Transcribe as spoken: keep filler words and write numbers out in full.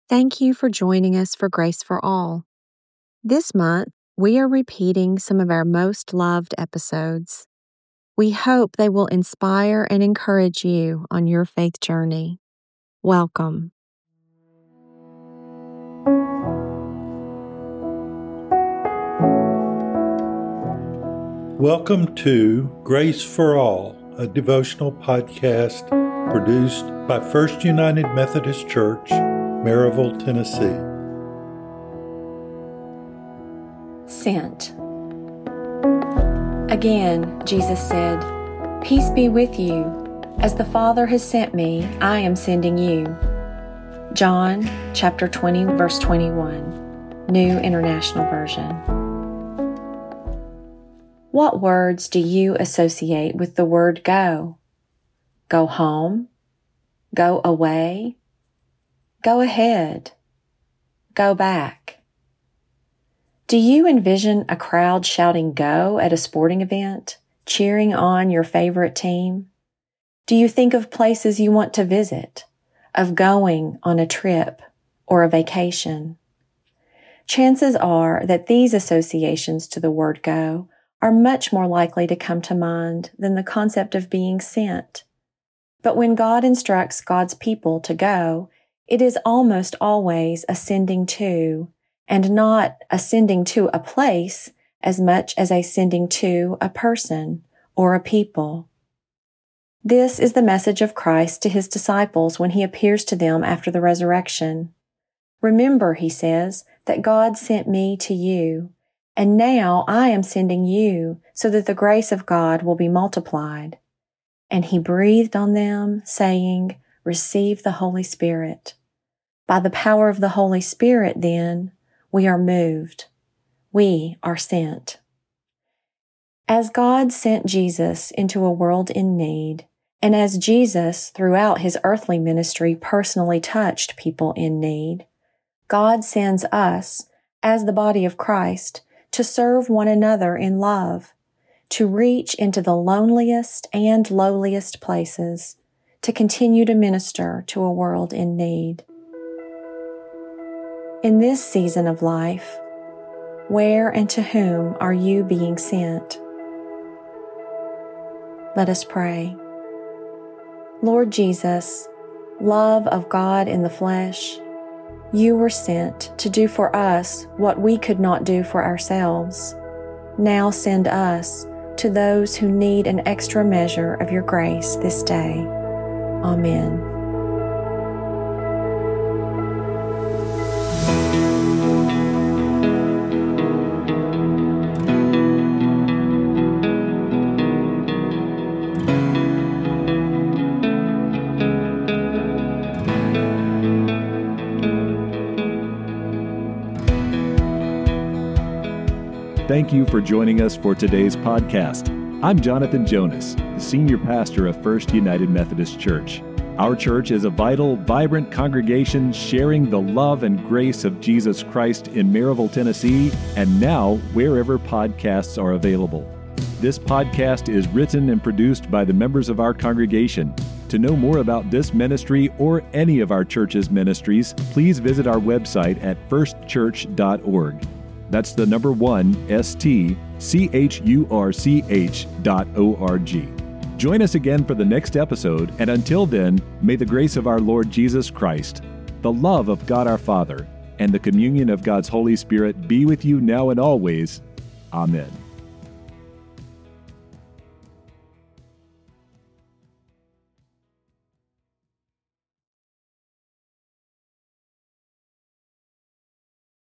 Thank you for joining us for Grace for All. This month, we are repeating some of our most loved episodes. We hope they will inspire and encourage you on your faith journey. Welcome. Welcome to Grace for All, a devotional podcast produced by First United Methodist Church, Maryville, Tennessee. Sent. Again, Jesus said, "Peace be with you. As the Father has sent me, I am sending you." John chapter twenty, verse twenty-one, New International Version. What words do you associate with the word go? Go home? Go away? Go ahead. Go back. Do you envision a crowd shouting go at a sporting event, cheering on your favorite team? Do you think of places you want to visit, of going on a trip or a vacation? Chances are that these associations to the word go are much more likely to come to mind than the concept of being sent. But when God instructs God's people to go, it is almost always ascending to, and not ascending to a place as much as ascending to a person or a people. This is the message of Christ to his disciples when he appears to them after the resurrection. Remember, he says, that God sent me to you, and now I am sending you so that the grace of God will be multiplied. And he breathed on them, saying, "Receive the Holy Spirit." By the power of the Holy Spirit, then, we are moved. We are sent. As God sent Jesus into a world in need, and as Jesus, throughout his earthly ministry, personally touched people in need, God sends us, as the body of Christ, to serve one another in love, to reach into the loneliest and lowliest places, to continue to minister to a world in need. In this season of life, where and to whom are you being sent? Let us pray. Lord Jesus, love of God in the flesh, you were sent to do for us what we could not do for ourselves. Now send us to those who need an extra measure of your grace this day. Amen. Thank you for joining us for today's podcast. I'm Jonathan Jonas, the Senior Pastor of First United Methodist Church. Our church is a vital, vibrant congregation sharing the love and grace of Jesus Christ in Maryville, Tennessee, and now wherever podcasts are available. This podcast is written and produced by the members of our congregation. To know more about this ministry or any of our church's ministries, please visit our website at first church dot org. That's the number one, S T C H U R C H dot O R G. Join us again for the next episode, and until then, may the grace of our Lord Jesus Christ, the love of God our Father, and the communion of God's Holy Spirit be with you now and always. Amen.